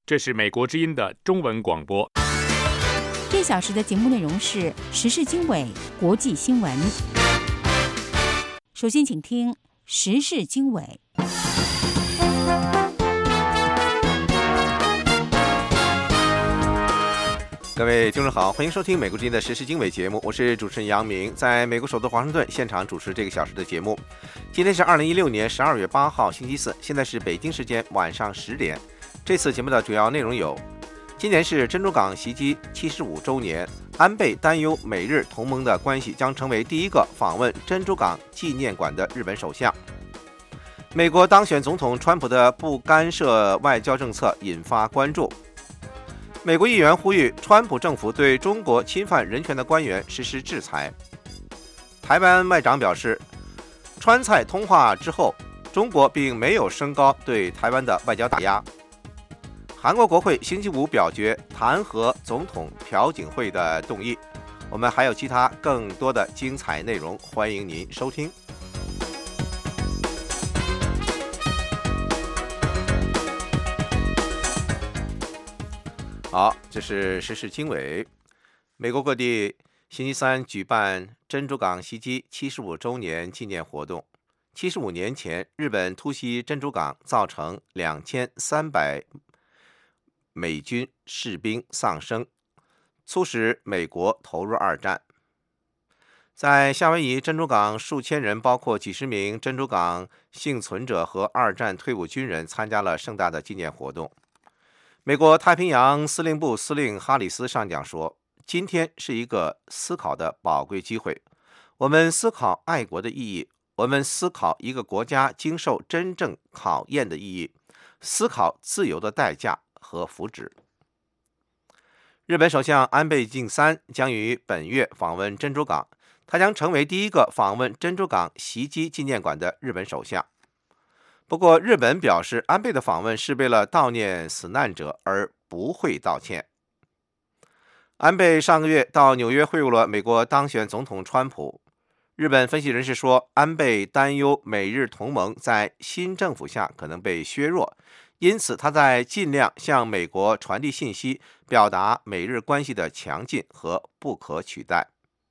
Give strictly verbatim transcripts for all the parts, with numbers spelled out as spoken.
这是美国之音的中文广播。 这小时的节目内容是时事经纬、国际新闻。首先请听时事经纬。 各位听众好，欢迎收听美国之音的时事经纬节目，我是主持人杨明，在美国首都华盛顿现场主持这个小时的节目。今天是二零一六年十二月八号星期四，现在是北京时间晚上十点。这次节目的主要内容有：今年是珍珠港袭击七十五周年，安倍担忧美日同盟的关系将成为第一个访问珍珠港纪念馆的日本首相。美国当选总统川普的不干涉外交政策引发关注。美国议员呼吁川普政府对中国侵犯人权的官员实施制裁。台湾外长表示，川菜通话之后，中国并没有升高对台湾的外交打压。韩国国会星期五表决弹劾总统朴槿惠的动议。我们还有其他更多的精彩内容，欢迎您收听。好，这是时事经纬。美国各地星期三举办珍珠港袭击七十五周年纪念活动。七十五年前，日本突袭珍珠港，造成两千三百美军士兵丧生，促使美国投入二战。在夏威夷珍珠港，数千人，包括几十名珍珠港幸存者和二战退伍军人，参加了盛大的纪念活动。美国太平洋司令部司令哈里斯上讲说，今天是一个思考的宝贵机会，我们思考爱国的意义，我们思考一个国家经受真正考验的意义，思考自由的代价和福祉。日本首相安倍晋三将于本月访问珍珠港，他将成为第一个访问珍珠港袭击纪念馆的日本首相。不过，日本表示，安倍的访问是为了悼念死难者，而不会道歉。安倍上个月到纽约会晤了美国当选总统川普。日本分析人士说，安倍担忧美日同盟在新政府下可能被削弱，因此他在尽量向美国传递信息，表达美日关系的强劲和不可取代。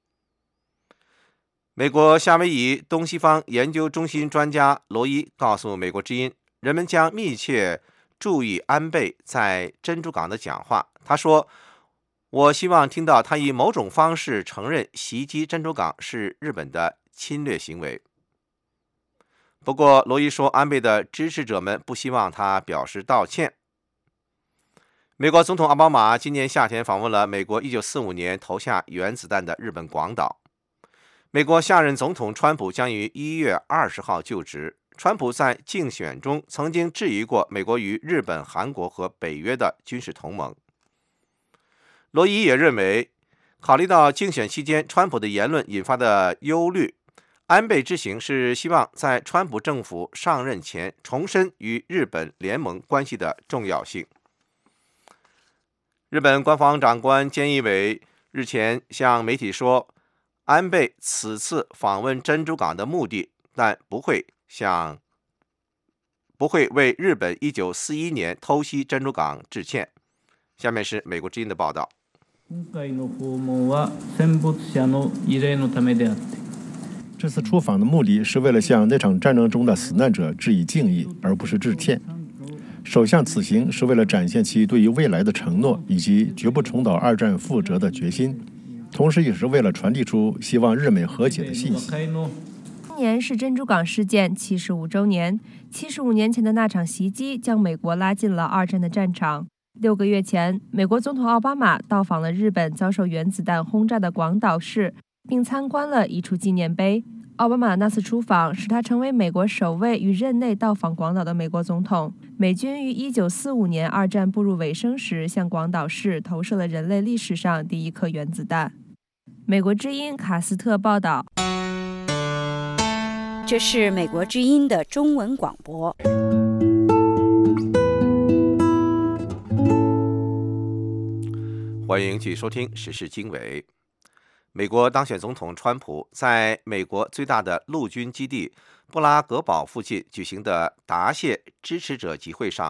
美国夏威夷东西方研究中心专家罗伊告诉美国之音，人们将密切注意安倍在珍珠港的讲话。他说，我希望听到他以某种方式承认袭击珍珠港是日本的侵略行为。不过，罗伊说，安倍的支持者们不希望他表示道歉。美国总统奥巴马今年夏天访问了美国一九四五年投下原子弹的日本广岛。美国下任总统川普将于一月二十号就职。川普在竞选中曾经质疑过美国与日本、韩国和北约的军事同盟。罗伊也认为，考虑到竞选期间川普的言论引发的忧虑，安倍之行是希望在川普政府上任前重申与日本联盟关系的重要性。日本官方长官菅义伟日前向媒体说，安倍此次访问珍珠港的目的，但不会向不会为日本一九四一年偷袭珍珠港致歉。下面是美国之音的报道。 这次出访的目的是为了向那场战争中的死难者致以敬意，而不是致歉。首相此行是为了展现其对于未来的承诺以及绝不重蹈二战覆辙的决心，同时也是为了传递出希望日美和解的信息。 今年是珍珠港事件七十五周年，七十五年前的那场袭击将美国拉进了二战的战场。六个月前，美国总统奥巴马到访了日本遭受原子弹轰炸的广岛市，并参观了一处纪念碑。奥巴马那次出访使他成为美国首位于任内到访广岛的美国总统。美军于一九四五年二战步入尾声时，向广岛市投射了人类历史上第一颗原子弹。美国之音卡斯特报道。 这是美国之音的中文广播。 欢迎继续收听时事经纬。美国当选总统川普在美国最大的陆军基地布拉格堡附近举行的答谢支持者集会上，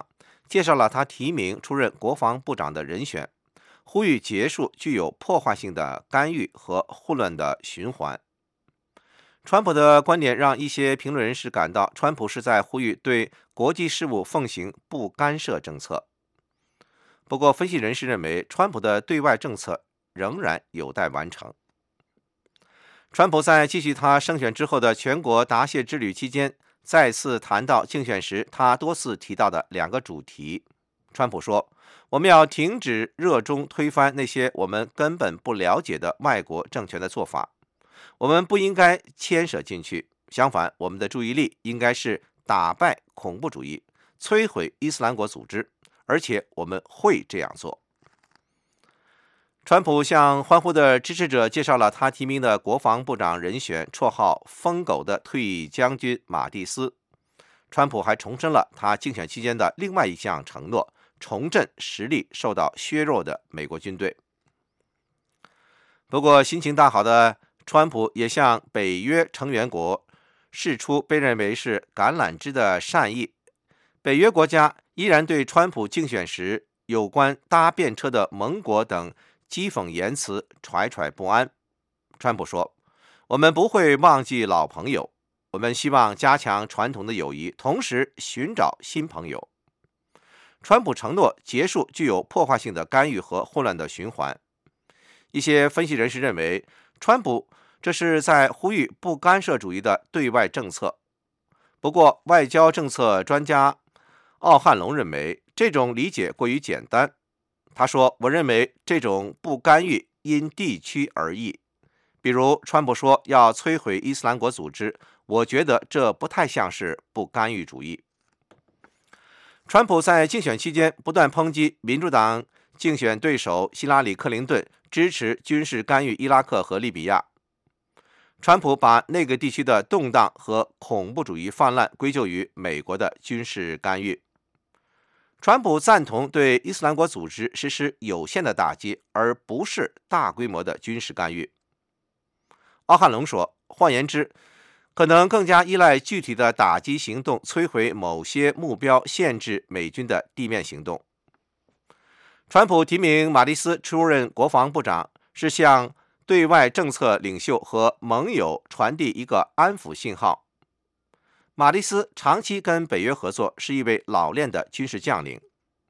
介绍了他提名出任国防部长的人选，呼吁结束具有破坏性的干预和混乱的循环。川普的观点让一些评论人士感到，川普是在呼吁对国际事务奉行不干涉政策。不过，分析人士认为，川普的对外政策仍然有待完成。川普在继续他胜选之后的全国答谢之旅期间，再次谈到竞选时他多次提到的两个主题。川普说，我们要停止热衷推翻那些我们根本不了解的外国政权的做法，我们不应该牵涉进去，相反，我们的注意力应该是打败恐怖主义，摧毁伊斯兰国组织，而且我们会这样做。川普向欢呼的支持者介绍了他提名的国防部长人选，绰号疯狗的退役将军马蒂斯。川普还重申了他竞选期间的另外一项承诺，重振实力受到削弱的美国军队。不过，心情大好的川普也向北约成员国释出被认为是橄榄枝的善意。北约国家依然对川普竞选时有关搭便车的盟国等讥讽言辞惴惴不安。川普说，我们不会忘记老朋友，我们希望加强传统的友谊，同时寻找新朋友。川普承诺结束具有破坏性的干预和混乱的循环。一些分析人士认为，川普这是在呼吁不干涉主义的对外政策。不过，外交政策专家奥汉龙认为，这种理解过于简单。他说，我认为这种不干预因地区而异。比如，川普说要摧毁伊斯兰国组织，我觉得这不太像是不干预主义。川普在竞选期间不断抨击民主党竞选对手希拉里·克林顿支持军事干预伊拉克和利比亚。川普把那个地区的动荡和恐怖主义泛滥归咎于美国的军事干预。川普赞同对伊斯兰国组织实施有限的打击，而不是大规模的军事干预。奥汉龙说，换言之，可能更加依赖具体的打击行动，摧毁某些目标，限制美军的地面行动。川普提名马蒂斯出任国防部长，是向对外政策领袖和盟友传递一个安抚信号。马蒂斯长期跟北约合作，是一位老练的军事将领。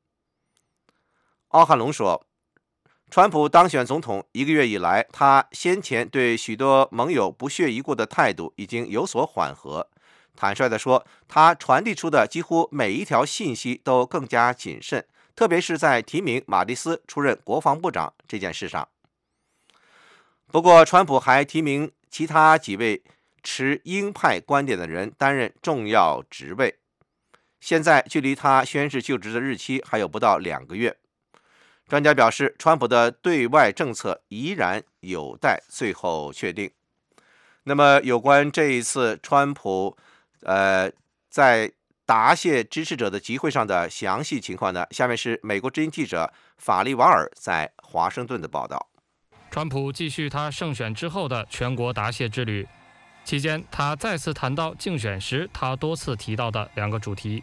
奥汉龙说，川普当选总统一个月以来，他先前对许多盟友不屑一顾的态度已经有所缓和。坦率地说，他传递出的几乎每一条信息都更加谨慎，特别是在提名马蒂斯出任国防部长这件事上。不过，川普还提名其他几位持鹰派观点的人担任重要职位。现在距离他宣誓就职的日期还有不到两个月。专家表示，川普的对外政策依然有待最后确定。那么，有关这一次川普呃在答谢支持者的集会上的详细情况呢？下面是美国之音记者法利瓦尔在华盛顿的报道。 川普继续他胜选之后的全国答谢之旅。期间，他再次谈到竞选时他多次提到的两个主题。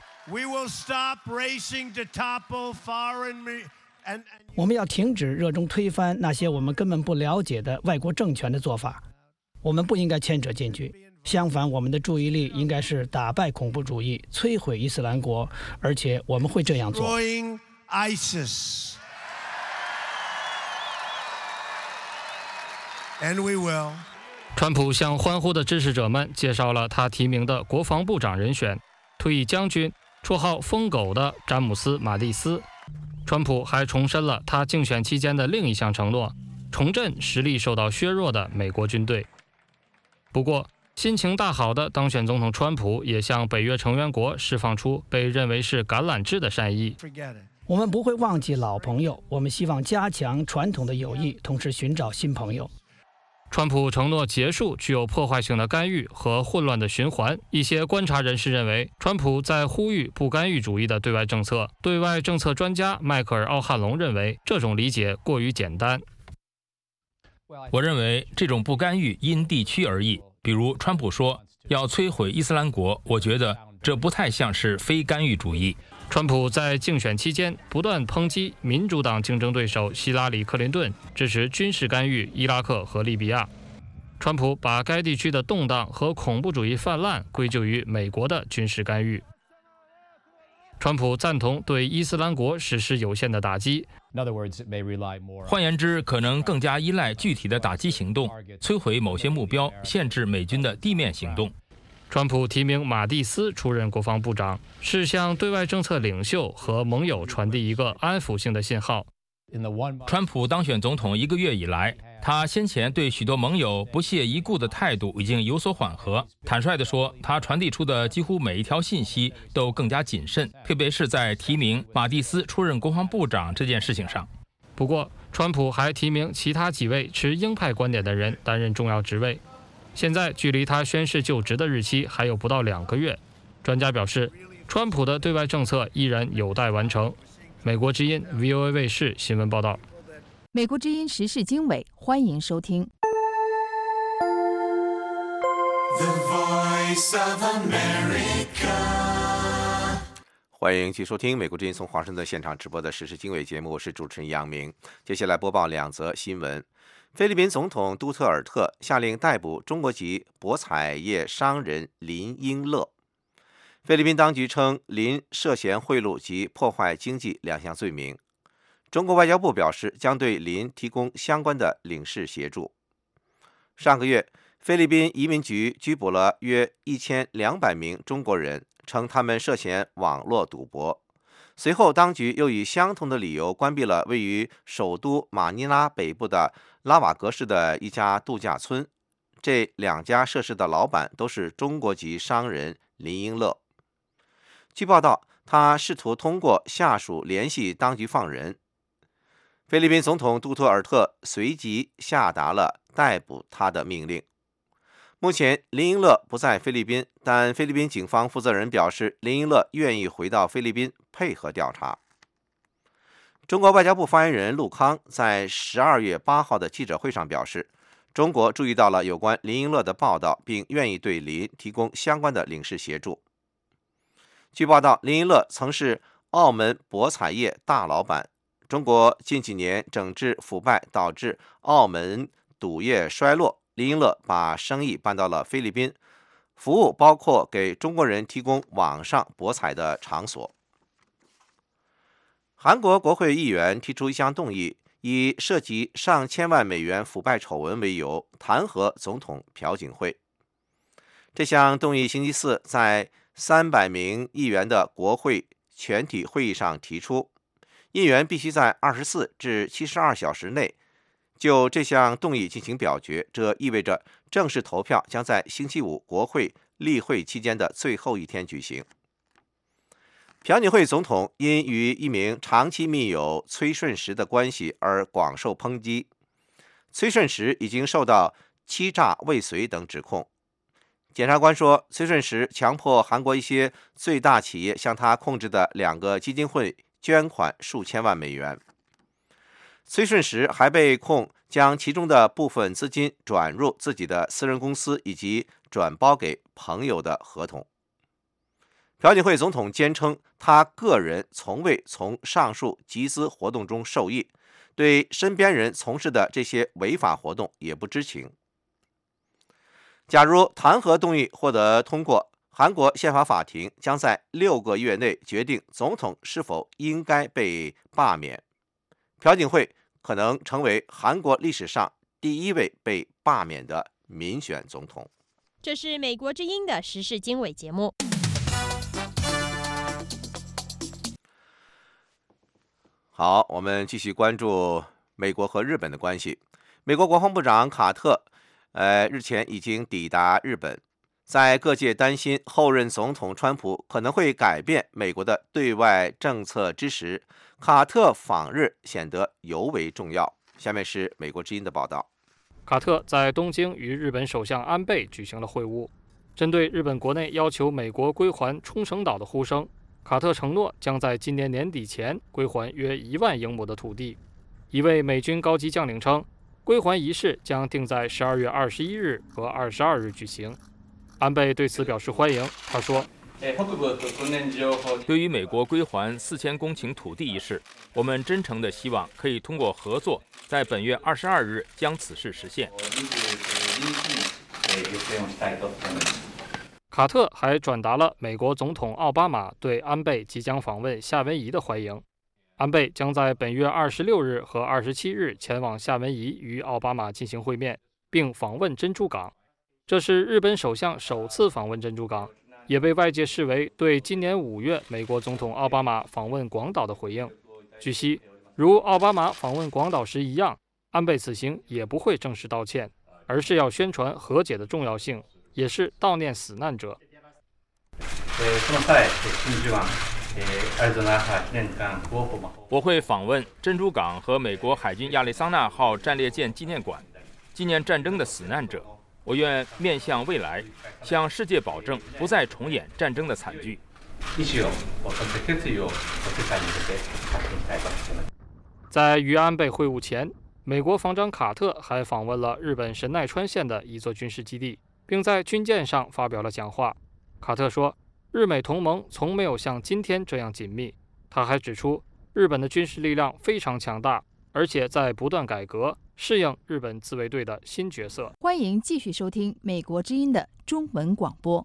我们要停止热衷推翻那些我们根本不了解的外国政权的做法，我们不应该牵扯进去。相反，我们的注意力应该是打败恐怖主义，摧毁伊斯兰国，而且我们会这样做。 And we will. 川普向欢呼的支持者们介绍了他提名的国防部长人选，退役将军、绰号疯狗的詹姆斯·马蒂斯。川普还重申了他竞选期间的另一项承诺，重振实力受到削弱的美国军队。不过，心情大好的当选总统川普也向北约成员国释放出被认为是橄榄枝的善意。 我们不会忘记老朋友，我们希望加强传统的友谊，同时寻找新朋友。 川普承诺结束具有破坏性的干预和混乱的循环。一些观察人士认为，川普在呼吁不干预主义的对外政策。对外政策专家迈克尔·奥汉龙认为，这种理解过于简单。 我认为这种不干预因地区而异。比如，川普说要摧毁伊斯兰国，我觉得这不太像是非干预主义。 川普在竞选期间不断抨击民主党竞争对手希拉里·克林顿支持军事干预伊拉克和利比亚。川普把该地区的动荡和恐怖主义泛滥归咎于美国的军事干预。川普赞同对伊斯兰国实施有限的打击， 换言之，可能更加依赖具体的打击行动，摧毁某些目标，限制美军的地面行动。 川普提名马蒂斯出任国防部长，是向对外政策领袖和盟友传递一个安抚性的信号。 川普当选总统一个月以来，他先前对许多盟友不屑一顾的态度已经有所缓和。坦率地说，他传递出的几乎每一条信息都更加谨慎，特别是在提名马蒂斯出任国防部长这件事情上。 不过，川普还提名其他几位持鹰派观点的人担任重要职位。现在距离他宣誓就职的日期还有不到两个月。专家表示，川普的对外政策依然有待完成。美国之音 V O A 卫视新闻报道。 美国之音时事经纬，欢迎收听。 欢迎继续收听美国之音从华盛顿现场直播的时事经纬节目，我是主持人杨明。接下来播报两则新闻。菲律宾总统杜特尔特下令逮捕中国籍博彩业商人林英乐。菲律宾当局称林涉嫌贿赂及破坏经济两项罪名。中国外交部表示将对林提供相关的领事协助。上个月，菲律宾移民局拘捕了约一千两百名中国人，称他们涉嫌网络赌博。随后，当局又以相同的理由关闭了位于首都马尼拉北部的拉瓦格市的一家度假村。这两家设施的老板都是中国籍商人林英乐。据报道，他试图通过下属联系当局放人。菲律宾总统杜特尔特随即下达了逮捕他的命令。目前，林英乐不在菲律宾，但菲律宾警方负责人表示，林英乐愿意回到菲律宾配合调查。中国外交部发言人陆康在十二月八号的记者会上表示，中国注意到了有关林英乐的报道，并愿意对林提供相关的领事协助。据报道，林英乐曾是澳门博彩业大老板。中国近几年整治腐败，导致澳门赌业衰落。林英乐把生意搬到了菲律宾，服务包括给中国人提供网上博彩的场所。韩国国会议员提出一项动议，以涉及上千万美元腐败丑闻为由，弹劾总统朴槿惠。这项动议星期四在三百名议员的国会全体会议上提出，议员必须在二十四至七十二小时内就这项动议进行表决，这意味着正式投票将在星期五国会例会期间的最后一天举行。朴槿惠总统因与一名长期密友崔顺实的关系而广受抨击，崔顺实已经受到欺诈未遂等指控。检察官说，崔顺实强迫韩国一些最大企业向他控制的两个基金会捐款数千万美元。崔顺实还被控将其中的部分资金转入自己的私人公司以及转包给朋友的合同。朴槿惠总统坚称，他个人从未从上述集资活动中受益，对身边人从事的这些违法活动也不知情。假如弹劾动议获得通过，韩国宪法法庭将在六个月内决定总统是否应该被罢免。朴槿惠可能成为韩国历史上第一位被罢免的民选总统。 这是美国之音的时事经纬节目。 好，我们继续关注美国和日本的关系。美国国防部长卡特呃，日前已经抵达日本。在各界担心后任总统川普可能会改变美国的对外政策之时，卡特访日显得尤为重要。下面是美国之音的报道。 卡特在东京与日本首相安倍举行了会晤。针对日本国内要求美国归还冲绳岛的呼声，卡特承诺将在今年年底前归还约一万英亩的土地。一位美军高级将领称，归还仪式将定在十二月二十一日和二十二日举行。安倍对此表示欢迎。他说， 对于美国归还四千公顷土地一事，我们真诚地希望可以通过合作，在本月二十二日将此事实现。 卡特还转达了美国总统奥巴马对安倍即将访问夏威夷的欢迎。安倍将在本月二十六日和二十七日前往夏威夷与奥巴马进行会面，并访问珍珠港。这是日本首相首次访问珍珠港，也被外界视为对今年五月美国总统奥巴马访问广岛的回应。据悉，如奥巴马访问广岛时一样，安倍此行也不会正式道歉，而是要宣传和解的重要性，也是悼念死难者。 我会访问珍珠港和美国海军亚利桑那号战列舰纪念馆，纪念战争的死难者。我愿面向未来，向世界保证不再重演战争的惨剧。 在与安倍会晤前，美国防长卡特还访问了日本神奈川县的一座军事基地，并在军舰上发表了讲话。卡特说，日美同盟从没有像今天这样紧密。他还指出，日本的军事力量非常强大，而且在不断改革，适应日本自卫队的新角色。 欢迎继续收听美国之音的中文广播。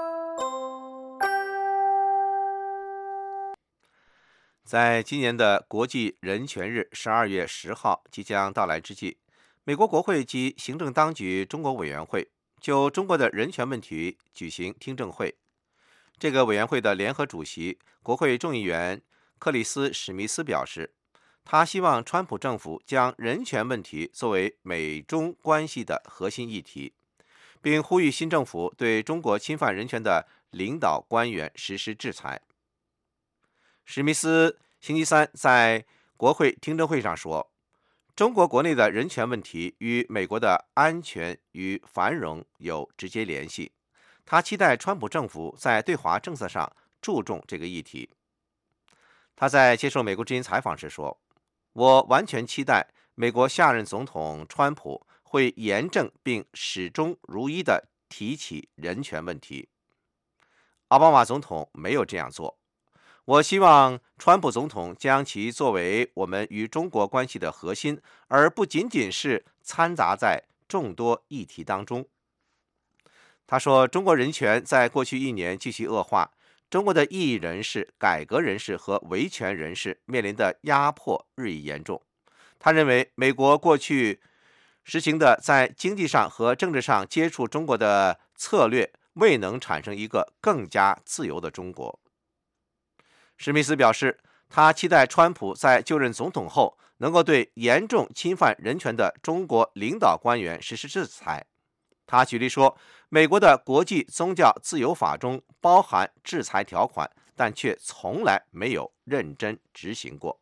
在今年的国际人权日十二月十号即将到来之际，美国国会及行政当局中国委员会就中国的人权问题举行听证会。这个委员会的联合主席、国会众议员克里斯·史密斯表示，他希望川普政府将人权问题作为美中关系的核心议题，并呼吁新政府对中国侵犯人权的领导官员实施制裁。史密斯星期三在国会听证会上说，中国国内的人权问题与美国的安全与繁荣有直接联系。他期待川普政府在对华政策上注重这个议题。他在接受美国之音采访时说，我完全期待美国下任总统川普会严正并始终如一地提起人权问题。奥巴马总统没有这样做。我希望川普总统将其作为我们与中国关系的核心，而不仅仅是掺杂在众多议题当中。他说，中国人权在过去一年继续恶化，中国的异议人士、改革人士和维权人士面临的压迫日益严重。他认为，美国过去实行的在经济上和政治上接触中国的策略，未能产生一个更加自由的中国。史密斯表示，他期待川普在就任总统后，能够对严重侵犯人权的中国领导官员实施制裁。他举例说，美国的国际宗教自由法中包含制裁条款，但却从来没有认真执行过。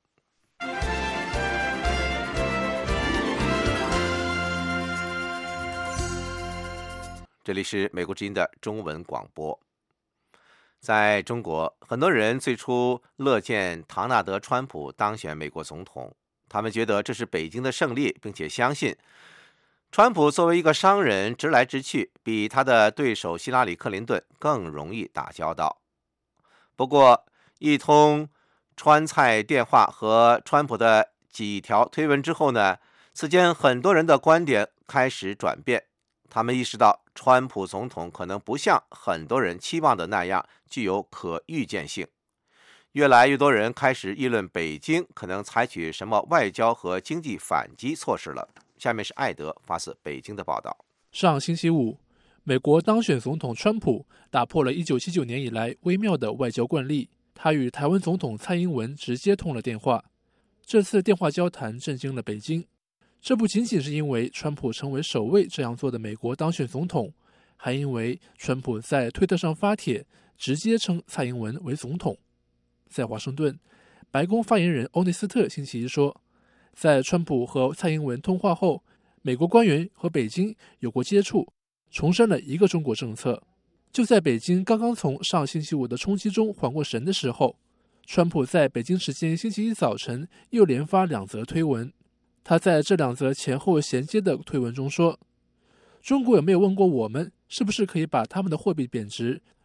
这里是美国之音的中文广播。在中国，很多人最初乐见唐纳德·川普当选美国总统，他们觉得这是北京的胜利，并且相信川普作为一个商人，直来直去，比他的对手希拉里·克林顿更容易打交道。不过，一通川菜电话和川普的几条推文之后呢，此间很多人的观点开始转变。他们意识到，川普总统可能不像很多人期望的那样具有可预见性。越来越多人开始议论北京可能采取什么外交和经济反击措施了。下面是艾德发自北京的报道。 上星期五，美国当选总统川普打破了一九七九年以来微妙的外交惯例，他与台湾总统蔡英文直接通了电话。这次电话交谈震惊了北京。这不仅仅是因为川普成为首位这样做的美国当选总统，还因为川普在推特上发帖，直接称蔡英文为总统。在华盛顿，白宫发言人欧内斯特星期一说，在川普和蔡英文通话后，美国官员和北京有过接触，重申了一个中国政策。就在北京刚刚从上星期五的冲击中缓过神的时候，川普在北京时间星期一早晨又连发两则推文。他在这两则前后衔接的推文中说，中国有没有问过我们是不是可以把他们的货币贬值，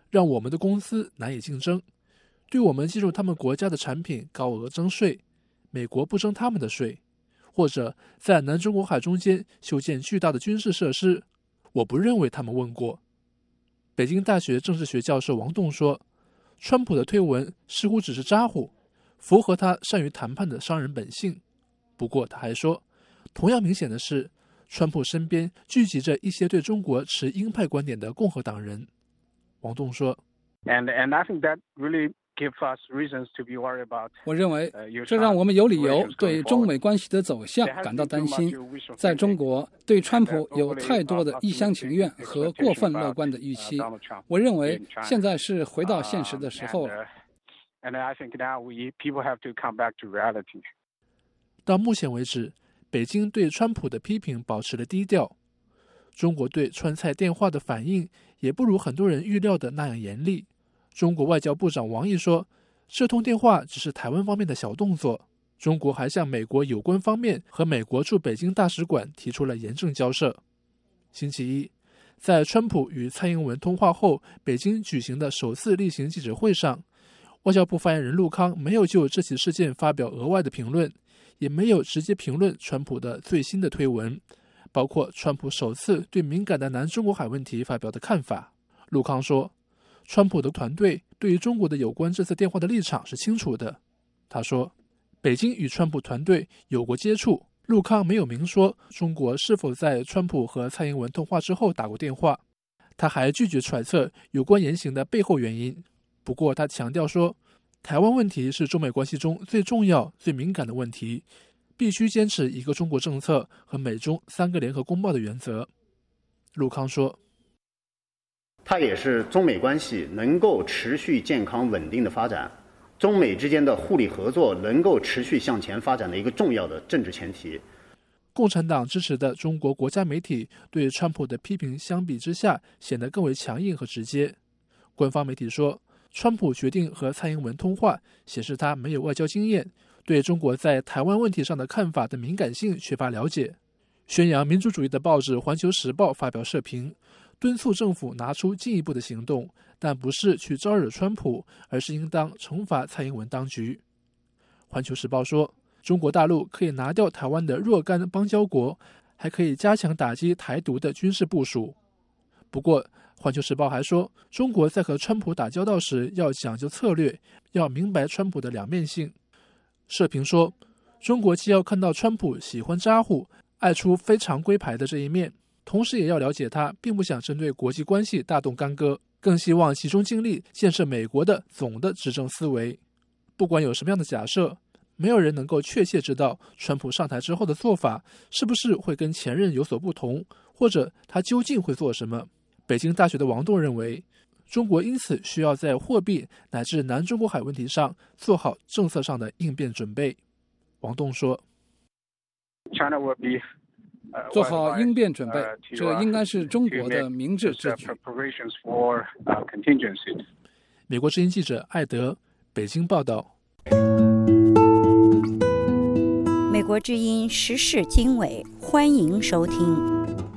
让我们的公司难以竞争，对我们进入他们国家的产品高额征税，美国不征他们的税，或者在南中国海中间修建巨大的军事设施，我不认为他们问过。北京大学政治学教授王栋说，川普的推文似乎只是咋呼，符合他善于谈判的商人本性。不过他还说，同样明显的是，川普身边聚集着一些对中国持鹰派观点的共和党人。王栋说， And, and I think that really gives us reasons to be worried about. 我认为这让我们有理由对中美关系的走向感到担心。在中国，对川普有太多的一厢情愿和过分乐观的预期。我认为现在是回到现实的时候了。 And I think now we people have to come back to reality. 到目前为止，北京对川普的批评保持了低调。中国对川菜电话的反应也不如很多人预料的那样严厉。中国外交部长王毅说，这通电话只是台湾方面的小动作。中国还向美国有关方面和美国驻北京大使馆提出了严正交涉。星期一，在川普与蔡英文通话后，北京举行的首次例行记者会上，外交部发言人陆康没有就这起事件发表额外的评论，也没有直接评论川普的最新的推文，包括川普首次对敏感的南中国海问题发表的看法。陆康说，川普的团队对于中国的有关这次电话的立场是清楚的。他说，北京与川普团队有过接触，陆康没有明说中国是否在川普和蔡英文通话之后打过电话。他还拒绝揣测有关言行的背后原因。不过他强调说，台湾问题是中美关系中最重要、最敏感的问题，必须坚持一个中国政策和美中三个联合公报的原则。陆康说， 它也是中美关系能够持续健康稳定的发展，中美之间的互利合作能够持续向前发展的一个重要的政治前提。 共产党支持的中国国家媒体对川普的批评相比之下显得更为强硬和直接。官方媒体说，川普决定和蔡英文通话，显示他没有外交经验，对中国在台湾问题上的看法的敏感性缺乏了解。宣扬民主主义的报纸《环球时报》发表社评，敦促政府拿出进一步的行动，但不是去招惹川普，而是应当惩罚蔡英文当局。环球时报说，中国大陆可以拿掉台湾的若干邦交国，还可以加强打击台独的军事部署。不过环球时报还说，中国在和川普打交道时要讲究策略，要明白川普的两面性。社评说，中国既要看到川普喜欢咋呼、爱出非常规牌的这一面，同时也要了解他并不想针对国际关系大动干戈，更希望集中精力建设美国的总的执政思维。不管有什么样的假设，没有人能够确切知道川普上台之后的做法是不是会跟前任有所不同，或者他究竟会做什么。北京大学的王栋认为，中国因此需要在货币乃至南中国海问题上做好政策上的应变准备。王栋说， China will be 做好应变准备，这应该是中国的明智之举。 美国之音记者艾德，北京报道。 美国之音时事经纬，欢迎收听。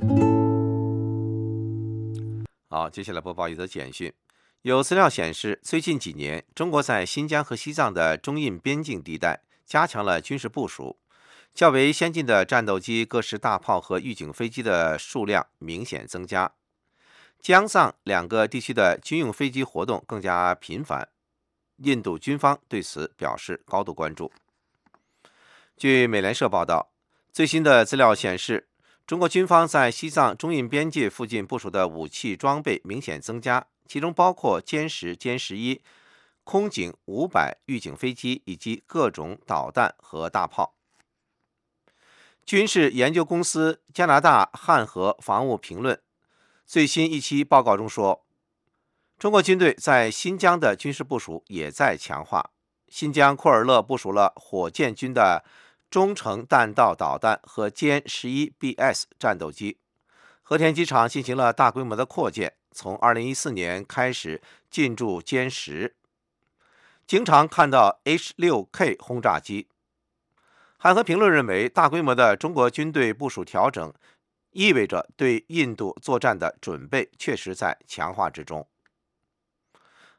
好，接下来播报一则简讯。有资料显示，最近几年，中国在新疆和西藏的中印边境地带加强了军事部署。较为先进的战斗机、各式大炮和预警飞机的数量明显增加，疆藏两个地区的军用飞机活动更加频繁。印度军方对此表示高度关注。据美联社报道，最新的资料显示，中国军方在西藏中印边界附近部署的武器装备明显增加，其中包括歼十、歼十一、空警五百预警飞机以及各种导弹和大炮。军事研究公司加拿大汉和防务评论最新一期报告中说，中国军队在新疆的军事部署也在强化。新疆库尔勒部署了火箭军的中程弹道导弹和歼十一 B S 战斗机，和田机场进行了大规模的扩建，从二零一四年开始进驻歼十，经常看到 H 六 K 轰炸机。汉和评论认为，大规模的中国军队部署调整意味着对印度作战的准备确实在强化之中。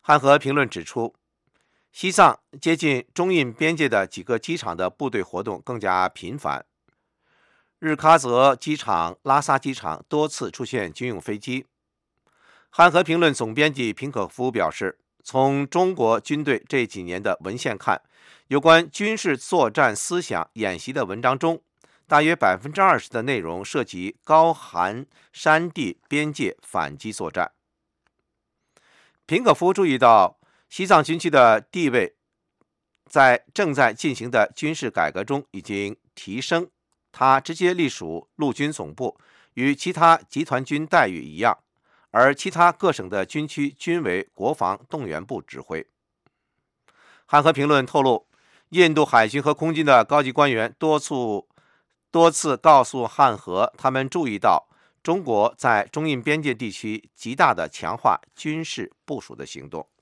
汉和评论指出，西藏接近中印边界的几个机场的部队活动更加频繁，日喀则机场、拉萨机场多次出现军用飞机。汉和评论总编辑平可夫表示，从中国军队这几年的文献看，有关军事作战思想演习的文章中，大约百分之二十的内容涉及高寒山地边界反击作战。平可夫注意到，西藏军区的地位在正在进行的军事改革中已经提升，它直接隶属陆军总部，与其他集团军待遇一样，而其他各省的军区均为国防动员部指挥。汉和评论透露，印度海军和空军的高级官员多次多次告诉汉和，他们注意到中国在中印边界地区极大的强化军事部署的行动。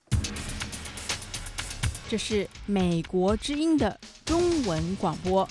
这是美国之音的中文广播。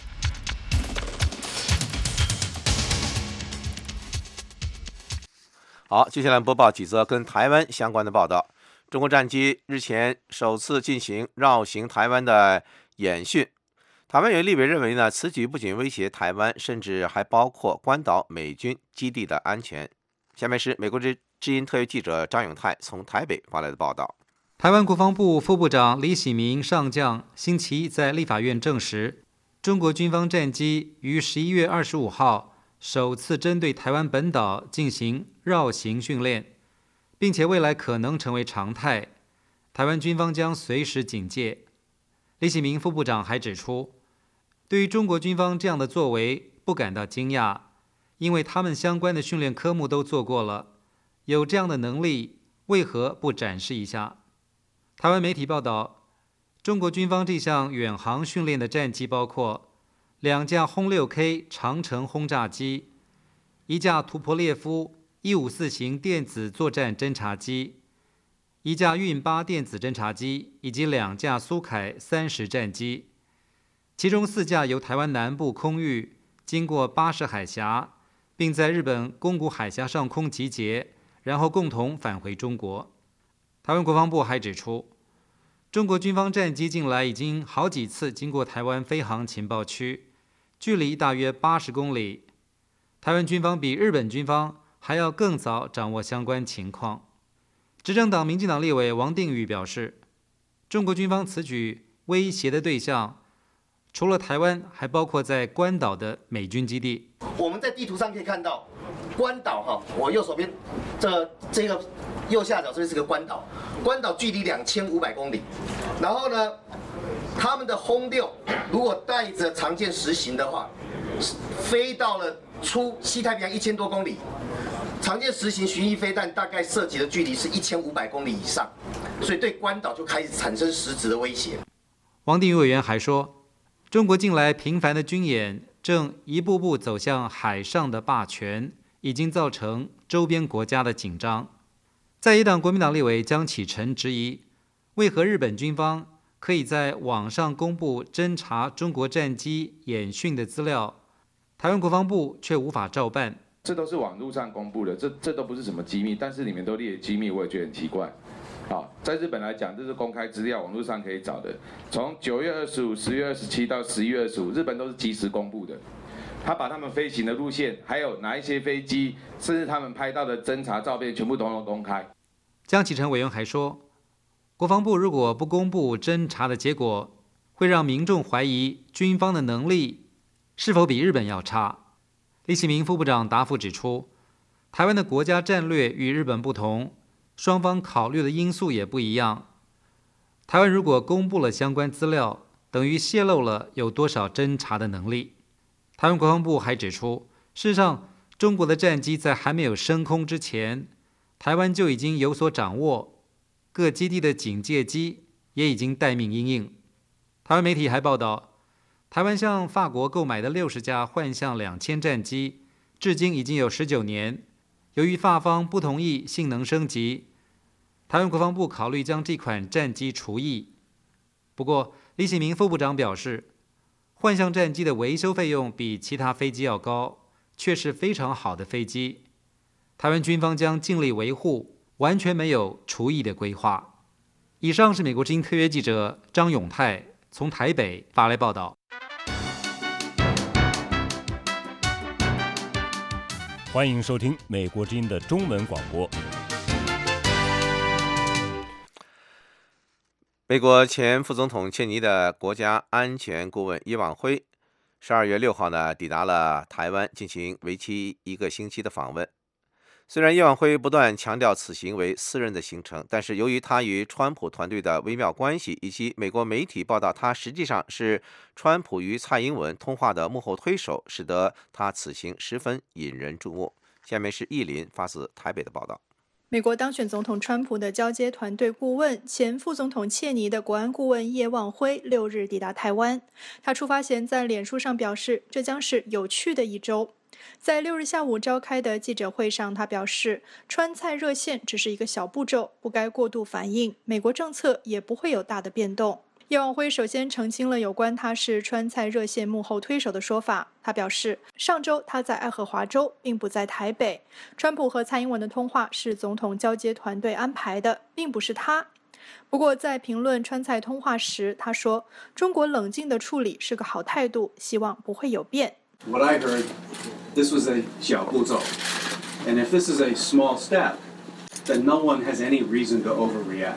好，接下来播报几则跟台湾相关的报道。中国战机日前首次进行绕行台湾的演训。台湾有立委认为呢，此举不仅威胁台湾，甚至还包括关岛美军基地的安全。下面是美国之音特约记者张永泰从台北发来的报道。 台湾国防部副部长李喜明上将星期一在立法院证实，中国军方战机于十一月二十五号首次针对台湾本岛进行绕行训练，并且未来可能成为常态，台湾军方将随时警戒。李喜明副部长还指出，对于中国军方这样的作为不感到惊讶，因为他们相关的训练科目都做过了，有这样的能力，为何不展示一下？台湾媒体报道，中国军方这项远航训练的战机包括两架轰 六 K 长程轰炸机，一架图波列夫一五四型电子作战侦察机，一架运八电子侦察机，以及两架苏凯三十战机。其中四架由台湾南部空域经过巴士海峡，并在日本宫古海峡上空集结，然后共同返回中国。台湾国防部还指出，中国军方战机近来已经好几次经过台湾飞航情报区，距离大约八十公里。台湾军方比日本军方还要更早掌握相关情况。执政党民进党立委王定宇表示，中国军方此举威胁的对象除了台湾，还包括在关岛的美军基地。 我们在地图上可以看到，关岛哈，我右手边这这个右下角这边是个关岛，关岛距离两千五百公里。然后呢，他们的轰六如果带着常见实行的话，飞到了出西太平洋一千多公里。常见实行巡弋飞弹大概涉及的距离是一千五百公里以上，所以对关岛就开始产生实质的威胁。 王定宇委员还说，中国近来频繁的军演正一步步走向海上的霸权，已经造成周边国家的紧张。在野党国民党立委江启臣质疑，为何日本军方可以在网上公布侦察中国战机演训的资料，台湾国防部却无法照办？ 这都是网络上公布的，这这都不是什么机密，但是里面都列机密，我也觉得很奇怪。好，在日本来讲，这是公开资料，网络上可以找的。从九月二十五、十月二十七到十一月二十五，日本都是及时公布的。他把他们飞行的路线，还有哪一些飞机，甚至他们拍到的侦察照片，全部都公开。 江启臣委员还说，国防部如果不公布侦察的结果，会让民众怀疑军方的能力是否比日本要差。李启明副部长答复指出，台湾的国家战略与日本不同，双方考虑的因素也不一样。台湾如果公布了相关资料，等于泄露了有多少侦察的能力。台湾国防部还指出，事实上，中国的战机在还没有升空之前，台湾就已经有所掌握，各基地的警戒机也已经待命因应。台湾媒体还报道，台湾向法国购买的六十架幻象两千战机，至今已经有十九年。由于法方不同意性能升级，台湾国防部考虑将这款战机除役。不过，李启明副部长表示，幻象战机的维修费用比其他飞机要高，却是非常好的飞机。台湾军方将尽力维护，完全没有除役的规划。 以上是美国之音特约记者张永泰从台北发来报道。 欢迎收听美国之音的中文广播。 美国前副总统切尼的国家安全顾问叶望辉十二月六号呢抵达了台湾，进行为期一个星期的访问。虽然叶望辉不断强调此行为私人的行程，但是由于他与川普团队的微妙关系，以及美国媒体报道他实际上是川普与蔡英文通话的幕后推手，使得他此行十分引人注目。下面是艺林发自台北的报道。 美国当选总统川普的交接团队顾问、前副总统切尼的国安顾问叶望辉六日抵达台湾。他出发前在脸书上表示，这将是有趣的一周。在六日下午召开的记者会上，他表示，川蔡热线只是一个小步骤，不该过度反应，美国政策也不会有大的变动。叶望辉首先澄清了有关他是川蔡热线幕后推手的说法。他表示，上周他在爱荷华州，并不在台北。川普和蔡英文的通话是总统交接团队安排的，并不是他。不过，在评论川蔡通话时，他说，中国冷静的处理是个好态度，希望不会有变。 What I heard, this was a 小步骤, and if this is a small step, then no one has any reason to overreact.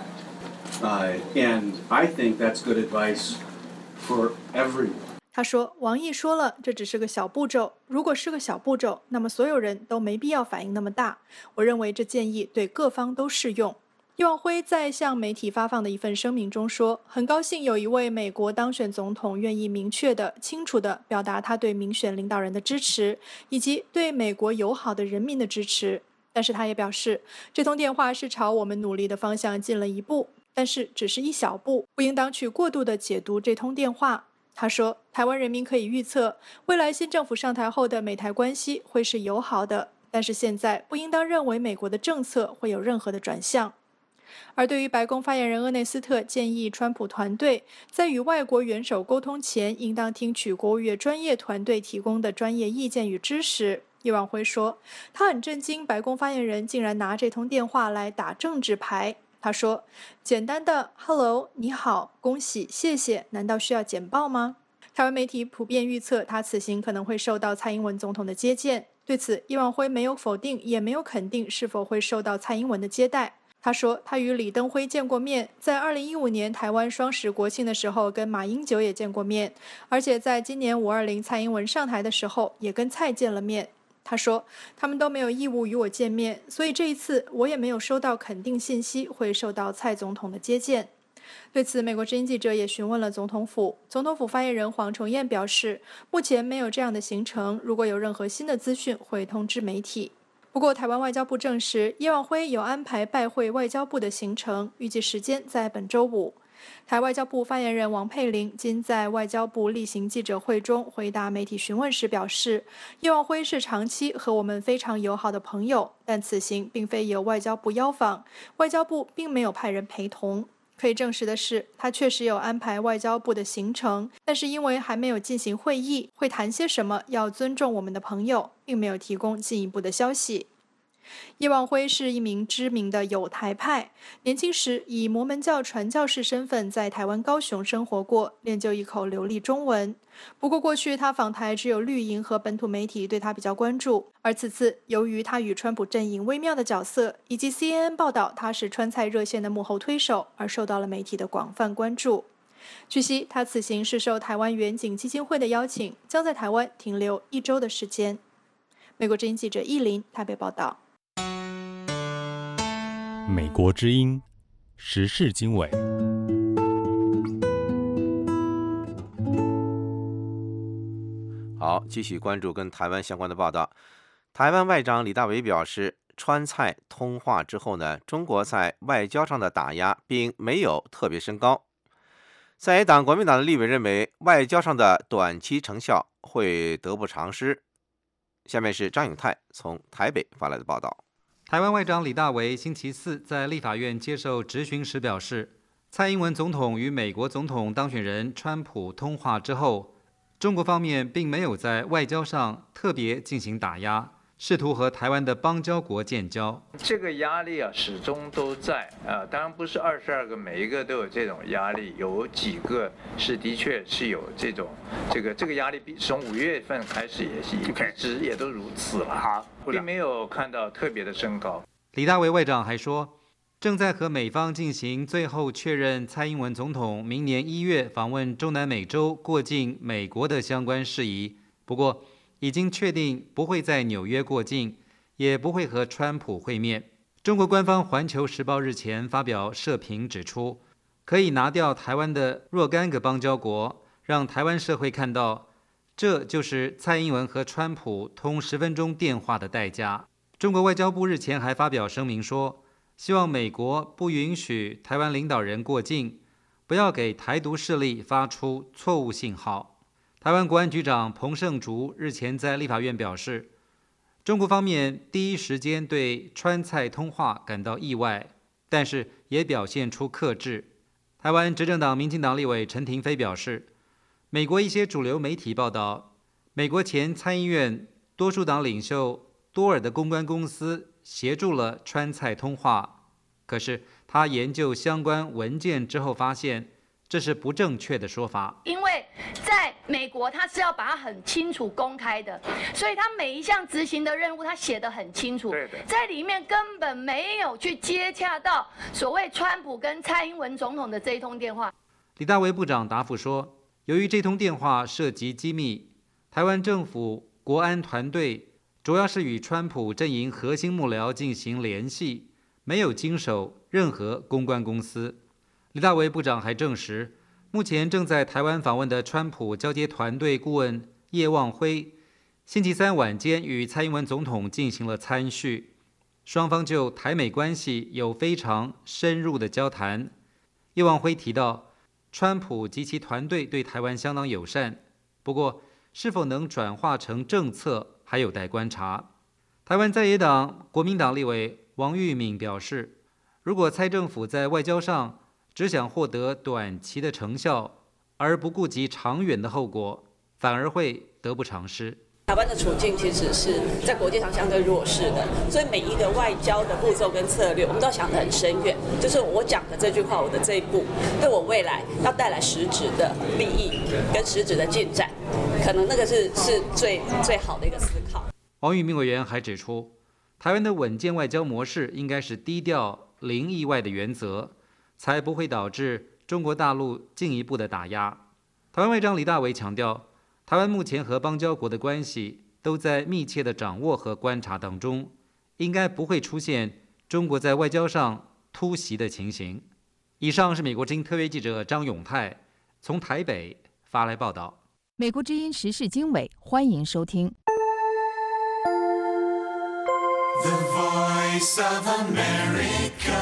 Uh, and I think that's good advice for everyone. 他说，王毅说了，这只是个小步骤。如果是个小步骤，那么所有人都没必要反应那么大。我认为这建议对各方都适用。叶望辉在向媒体发放的一份声明中说，很高兴有一位美国当选总统愿意明确的、清楚的表达他对民选领导人的支持，以及对美国友好的人民的支持。但是他也表示，这通电话是朝我们努力的方向进了一步，但是只是一小步，不应当去过度的解读这通电话。他说，台湾人民可以预测，未来新政府上台后的美台关系会是友好的，但是现在不应当认为美国的政策会有任何的转向。而对于白宫发言人厄内斯特建议川普团队在与外国元首沟通前，应当听取国务院专业团队提供的专业意见与知识，叶望辉说，他很震惊白宫发言人竟然拿这通电话来打政治牌。他说，简单的 Hello 你好恭喜谢谢难道需要简报吗？台湾媒体普遍预测他此行可能会受到蔡英文总统的接见，对此叶望辉没有否定也没有肯定是否会受到蔡英文的接待。他说，他与李登辉见过面，在二零一五年台湾双十国庆的时候跟马英九也见过面，而且在今年五二零蔡英文上台的时候也跟蔡见了面。他说，他们都没有义务与我见面，所以这一次我也没有收到肯定信息会受到蔡总统的接见。对此，美国之音记者也询问了总统府，总统府发言人黄崇彦表示，目前没有这样的行程，如果有任何新的资讯会通知媒体。不过，台湾外交部证实，叶望辉有安排拜会外交部的行程，预计时间在本周五。台外交部发言人王佩玲今在外交部例行记者会中回答媒体询问时表示，叶望辉是长期和我们非常友好的朋友，但此行并非由外交部邀访，外交部并没有派人陪同。可以证实的是，他确实有安排外交部的行程，但是因为还没有进行会议，会谈些什么要尊重我们的朋友，并没有提供进一步的消息。叶望辉是一名知名的友台派，年轻时以摩门教传教士身份在台湾高雄生活过，练就一口流利中文。不过过去他访台只有绿营和本土媒体对他比较关注，而此次由于他与川普阵营微妙的角色，以及 C N N 报道他是川蔡热线的幕后推手，而受到了媒体的广泛关注。据悉，他此行是受台湾远景基金会的邀请，将在台湾停留一周的时间。美国之音记者易林台北报道。 美国之音时事经纬。 好，继续关注跟台湾相关的报道。台湾外长李大维表示，川蔡通话之后呢，中国在外交上的打压并没有特别升高。在野党国民党的立委认为，外交上的短期成效会得不偿失。下面是张永泰从台北发来的报道。 台湾外长李大维星期四在立法院接受质询时表示，蔡英文总统与美国总统当选人川普通话之后，中国方面并没有在外交上特别进行打压， 试图和台湾的邦交国建交。 这个压力啊，始终都在啊。当然不是二十二个每一个都有这种压力，有几个是的确是有这种这个这个压力，从五月份开始也是一直也都如此了，并没有看到特别的升高。 李大为外长还说，正在和美方进行最后确认蔡英文总统明年一月访问中南美洲过境美国的相关事宜，不过已经确定不会在纽约过境，也不会和川普会面。中国官方《环球时报》日前发表社评指出，可以拿掉台湾的若干个邦交国，让台湾社会看到，这就是蔡英文和川普通十分钟电话的代价。中国外交部日前还发表声明说，希望美国不允许台湾领导人过境，不要给台独势力发出错误信号。台湾国安局长彭胜竹日前在立法院表示，中国方面第一时间对川蔡通话感到意外，但是也表现出克制。台湾执政党民进党立委陈亭妃表示，美国一些主流媒体报道，美国前参议院多数党领袖多尔的公关公司协助了川蔡通话，可是他研究相关文件之后发现，这是不正确的说法。 因为在美国，他是要把它很清楚公开的，所以他每一项执行的任务，他写得很清楚，在里面根本没有去接洽到所谓川普跟蔡英文总统的这一通电话。 李大为部长答复说，由于这通电话涉及机密，台湾政府国安团队主要是与川普阵营核心幕僚进行联系，没有经手任何公关公司。李大为部长还证实，目前正在台湾访问的川普交接团队顾问叶望辉，星期三晚间与蔡英文总统进行了参叙，双方就台美关系有非常深入的交谈。叶望辉提到，川普及其团队对台湾相当友善，不过是否能转化成政策还有待观察。台湾在野党国民党立委王玉敏表示，如果蔡政府在外交上只想获得短期的成效，而不顾及长远的后果，反而会得不偿失。 台湾的处境其实是在国际上相对弱势的，所以每一个外交的步骤跟策略，我们都要想得很深远。就是我讲的这句话，我的这一步，对我未来要带来实质的利益跟实质的进展，可能那个是是最最好的一个思考。 王玉敏委员还指出，台湾的稳健外交模式应该是低调、零意外的原则，才不会导致中国大陆进一步的打压。台湾外长李大为强调，台湾目前和邦交国的关系都在密切的掌握和观察当中，应该不会出现中国在外交上突袭的情形。以上是美国之音特约记者张永泰从台北发来报道。 美国之音时事经纬，欢迎收听。 The Voice of America。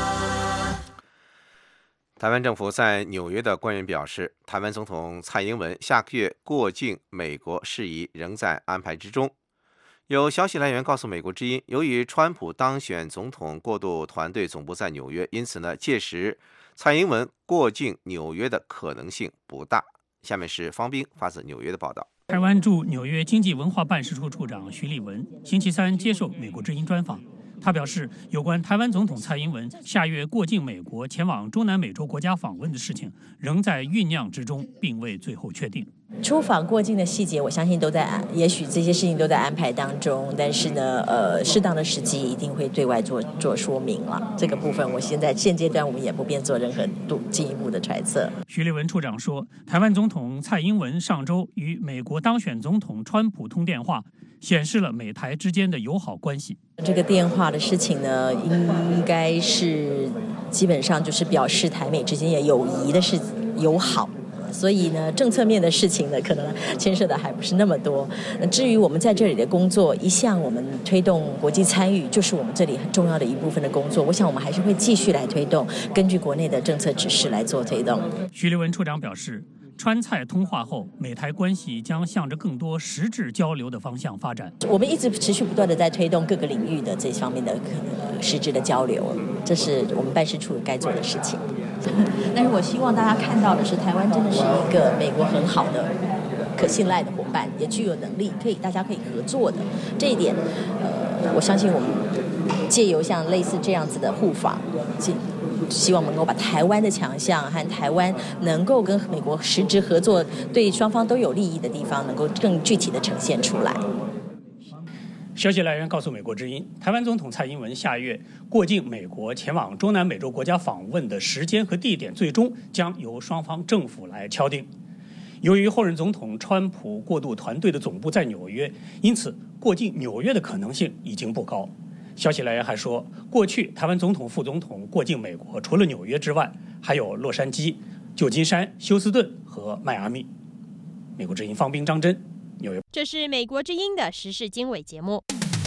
台湾政府在纽约的官员表示，台湾总统蔡英文下个月过境美国事宜仍在安排之中。有消息来源告诉美国之音，由于川普当选总统过渡团队总部在纽约，因此呢，届时蔡英文过境纽约的可能性不大。下面是方斌发自纽约的报道。 台湾驻纽约经济文化办事处处长徐立文星期三接受美国之音专访。他表示，有关台湾总统蔡英文下月过境美国前往中南美洲国家访问的事情，仍在酝酿之中，并未最后确定。 出访过境的细节，我相信都在，也许这些事情都在安排当中，但是呢，呃，适当的时机一定会对外做做说明了。这个部分，我现在现阶段我们也不便做任何进一步的揣测。 徐立文处长说，台湾总统蔡英文上周与美国当选总统川普通电话，显示了美台之间的友好关系。 这个电话的事情呢，应该是基本上就是表示台美之间也友谊的是友好。所以呢，政策面的事情呢，可能牵涉的还不是那么多。至于我们在这里的工作，一向我们推动国际参与，就是我们这里很重要的一部分的工作。我想我们还是会继续来推动，根据国内的政策指示来做推动。 徐立文处长表示，川蔡通话后，美台关系将向着更多实质交流的方向发展。 我们一直持续不断的在推动各个领域的这方面的实质的交流，这是我们办事处该做的事情。但是我希望大家看到的是，台湾真的是一个美国很好的可信赖的伙伴，也具有能力可以大家可以合作的。这一点，呃，我相信我们借由像类似这样子的互访，希望能够把台湾的强项和台湾能够跟美国实质合作，对双方都有利益的地方，能够更具体的呈现出来。 消息来源告诉美国之音，台湾总统蔡英文下月过境美国前往中南美洲国家访问的时间和地点，最终将由双方政府来敲定。由于后任总统川普过渡团队的总部在纽约，因此过境纽约的可能性已经不高。消息来源还说，过去台湾总统、副总统过境美国，除了纽约之外，还有洛杉矶、旧金山、休斯顿和迈阿密。美国之音方冰、张真。 这是美国之音的时事经纬节目。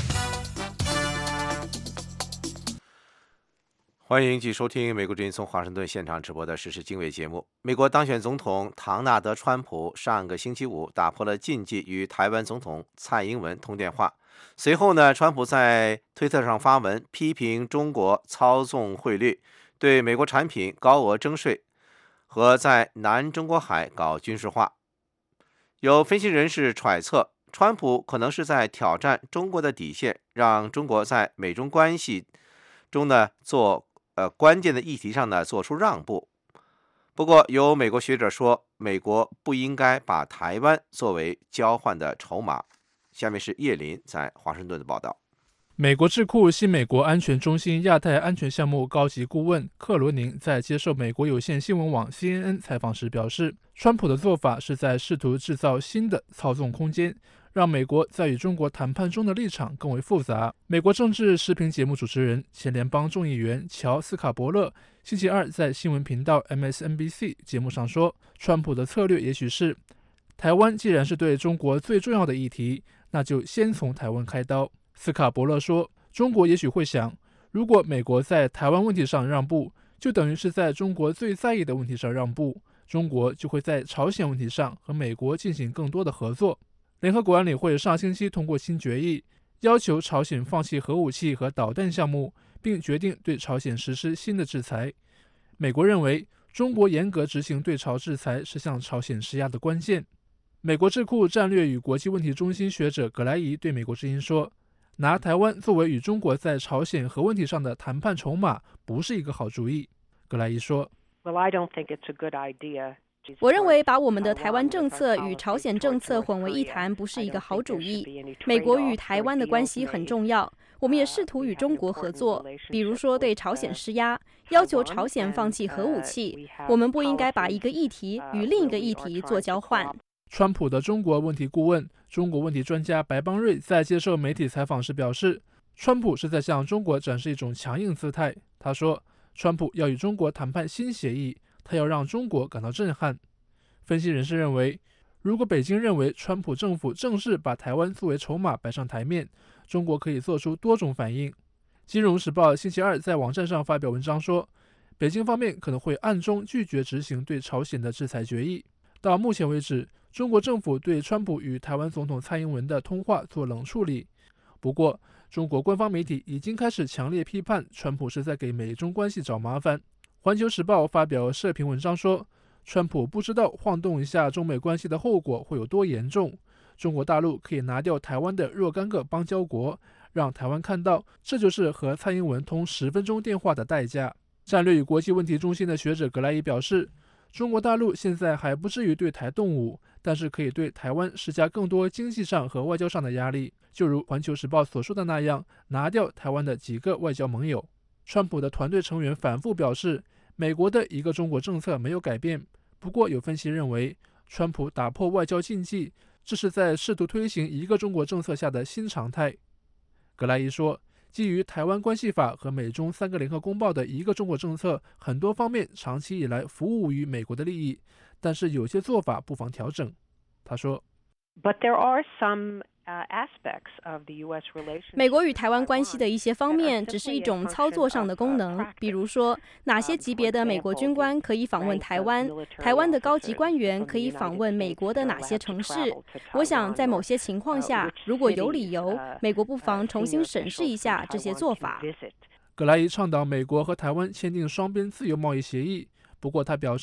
欢迎继续收听美国之音从华盛顿现场直播的时事经纬节目。美国当选总统唐纳德·川普上个星期五打破了禁忌，与台湾总统蔡英文通电话。随后呢，川普在推特上发文批评中国操纵汇率，对美国产品高额征税和在南中国海搞军事化。有分析人士揣测，川普可能是在挑战中国的底线，让中国在美中关系中呢做呃关键的议题上呢做出让步。不过，有美国学者说，美国不应该把台湾作为交换的筹码。下面是叶林在华盛顿的报道。 美国智库新美国安全中心亚太安全项目高级顾问克罗宁在接受美国有线新闻网 C N N 采访时表示，川普的做法是在试图制造新的操纵空间，让美国在与中国谈判中的立场更为复杂。美国政治视频节目主持人、前联邦众议员乔斯卡伯勒星期二在新闻频道 M S N B C 节目上说，川普的策略也许是，台湾既然是对中国最重要的议题，那就先从台湾开刀。斯卡伯勒说，中国也许会想，如果美国在台湾问题上让步，就等于是在中国最在意的问题上让步，中国就会在朝鲜问题上和美国进行更多的合作。联合国安理会上星期通过新决议，要求朝鲜放弃核武器和导弹项目，并决定对朝鲜实施新的制裁。美国认为，中国严格执行对朝制裁是向朝鲜施压的关键。美国智库战略与国际问题中心学者葛莱仪对美国之音说，拿台湾作为与中国在朝鲜核问题上的谈判筹码不是一个好主意。葛莱仪说， Well, I don't think it's a good idea. 我认为把我们的台湾政策与朝鲜政策混为一谈不是一个好主意。美国与台湾的关系很重要，我们也试图与中国合作，比如说对朝鲜施压，要求朝鲜放弃核武器。我们不应该把一个议题与另一个议题做交换。 川普的中国问题顾问、中国问题专家白邦瑞在接受媒体采访时表示，川普是在向中国展示一种强硬姿态。他说，川普要与中国谈判新协议，他要让中国感到震撼。分析人士认为，如果北京认为川普政府正式把台湾作为筹码摆上台面，中国可以做出多种反应。金融时报星期二在网站上发表文章说，北京方面可能会暗中拒绝执行对朝鲜的制裁决议。到目前为止，中国政府对川普与台湾总统蔡英文的通话做冷处理。不过，中国官方媒体已经开始强烈批判川普是在给美中关系找麻烦。环球时报发表社评文章说，川普不知道晃动一下中美关系的后果会有多严重，中国大陆可以拿掉台湾的若干个邦交国，让台湾看到这就是和蔡英文通十分钟电话的代价。战略与国际问题中心的学者格莱伊表示，中国大陆现在还不至于对台动武，但是可以对台湾施加更多经济上和外交上的压力，就如环球时报所说的那样，拿掉台湾的几个外交盟友。川普的团队成员反复表示，美国的一个中国政策没有改变。不过有分析认为，川普打破外交禁忌，这是在试图推行一个中国政策下的新常态。格莱伊说，基于台湾关系法和美中三个联合公报的一个中国政策，很多方面长期以来服务于美国的利益，但是有些做法不妨调整。他说， But there are some uh, aspects of the U S relationship. 美国与台湾关系的一些方面只是一种操作上的功能，比如说哪些级别的美国军官可以访问台湾，台湾的高级官员可以访问美国的哪些城市。我想在某些情况下，如果有理由，美国不妨重新审视一下这些做法。 葛莱伊倡导美国和台湾签订双边自由贸易协议，不过他表示，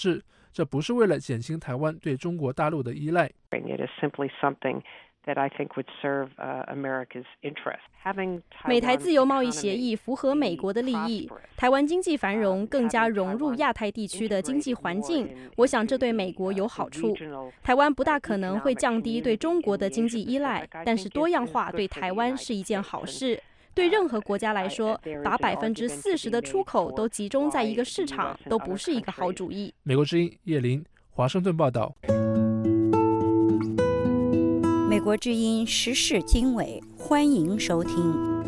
这不是为了减轻台湾对中国大陆的依赖。 美台自由贸易协议符合美国的利益，台湾经济繁荣，更加融入亚太地区的经济环境，我想这对美国有好处。台湾不大可能会降低对中国的经济依赖，但是多样化对台湾是一件好事。对任何国家来说，把百分之四十的出口都集中在一个市场，都不是一个好主意。 美国之音叶林，华盛顿报道。 美国之音时事经纬，欢迎收听。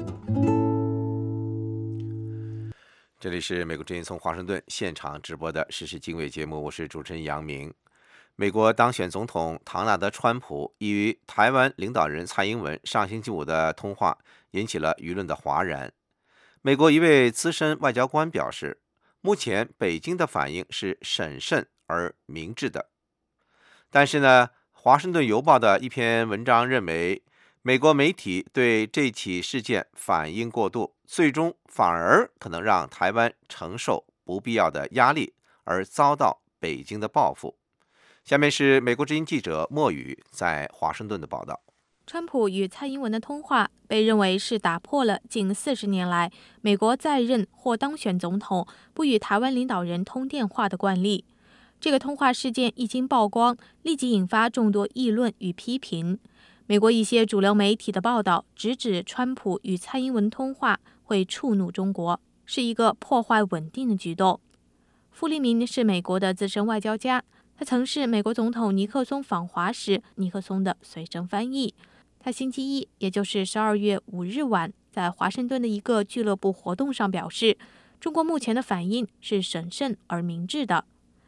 这里是美国之音从华盛顿现场直播的时事经纬节目，我是主持人杨明。美国当选总统唐纳德·川普已与台湾领导人蔡英文上星期五的通话引起了舆论的哗然。美国一位资深外交官表示，目前北京的反应是审慎而明智的。但是呢，华盛顿邮报的一篇文章认为，美国媒体对这起事件反应过度，最终反而可能让台湾承受不必要的压力，而遭到北京的报复。下面是美国之音记者莫宇在华盛顿的报道。 川普与蔡英文的通话被认为是打破了近四十年来美国在任或当选总统不与台湾领导人通电话的惯例。这个通话事件一经曝光，立即引发众多议论与批评。美国一些主流媒体的报道直指川普与蔡英文通话会触怒中国，是一个破坏稳定的举动。傅立明是美国的资深外交家，他曾是美国总统尼克松访华时尼克松的随身翻译。他星期一，也就是十二月五日晚，在华盛顿的一个俱乐部活动上表示，中国目前的反应是审慎而明智的。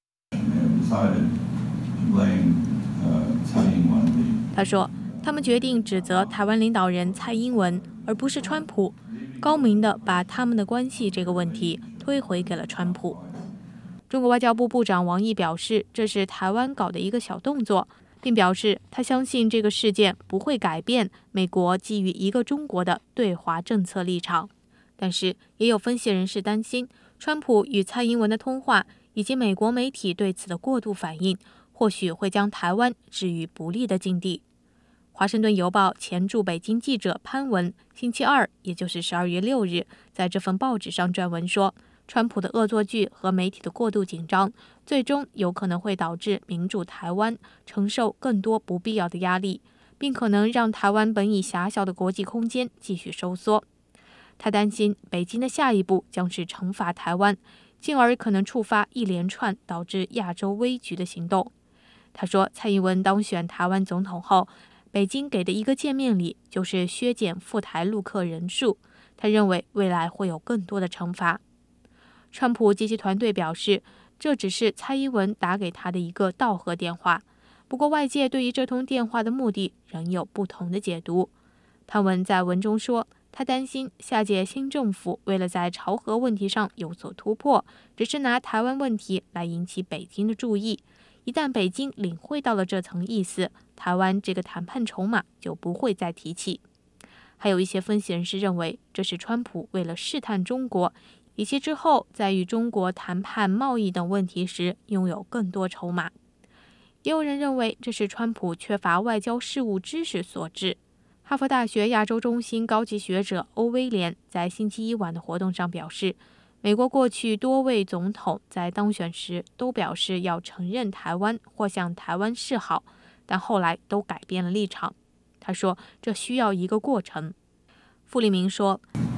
他说，他们决定指责台湾领导人蔡英文，而不是川普，高明地把他们的关系这个问题推回给了川普。中国外交部部长王毅表示，这是台湾搞的一个小动作，并表示他相信这个事件不会改变美国基于一个中国的对华政策立场。但是也有分析人士担心，川普与蔡英文的通话以及美国媒体对此的过度反应，或许会将台湾置于不利的境地。华盛顿邮报前驻北京记者潘文星期二，也就是十二月六日，在这份报纸上撰文说，川普的恶作剧和媒体的过度紧张，最终有可能会导致民主台湾承受更多不必要的压力，并可能让台湾本已狭小的国际空间继续收缩。他担心北京的下一步将是惩罚台湾，进而可能触发一连串导致亚洲危局的行动。他说，蔡英文当选台湾总统后，北京给的一个见面礼就是削减赴台陆客人数，他认为未来会有更多的惩罚。川普及其团队表示，这只是蔡英文打给他的一个道贺电话，不过外界对于这通电话的目的仍有不同的解读。潘文在文中说，他担心下届新政府为了在朝核问题上有所突破，只是拿台湾问题来引起北京的注意。一旦北京领会到了这层意思，台湾这个谈判筹码就不会再提起。还有一些分析人士认为，这是川普为了试探中国，以及之后在与中国谈判贸易等问题时拥有更多筹码。也有人认为，这是川普缺乏外交事务知识所致。哈佛大学亚洲中心高级学者欧威廉在星期一晚的活动上表示，美国过去多位总统在当选时都表示要承认台湾或向台湾示好，但后来都改变了立场。他说，这需要一个过程。傅立明说，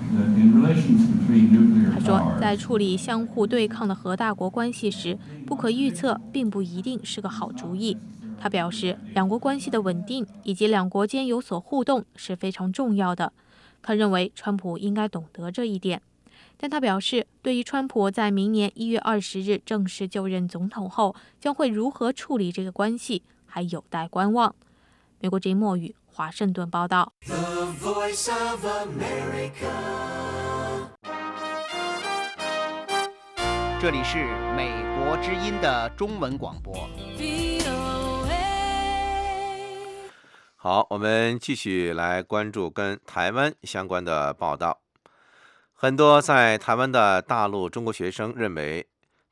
他说，在处理相互对抗的核大国关系时，不可预测并不一定是个好主意。他表示，两国关系的稳定以及两国间有所互动是非常重要的。他认为川普应该懂得这一点。但他表示，对于川普在明年一月二十日正式就任总统后将会如何处理这个关系，还有待观望。美国之音莫宇华盛顿报道。 这里是美国之音的中文广播。 好，我们继续来关注跟台湾相关的报道。很多在台湾的大陆中国学生认为，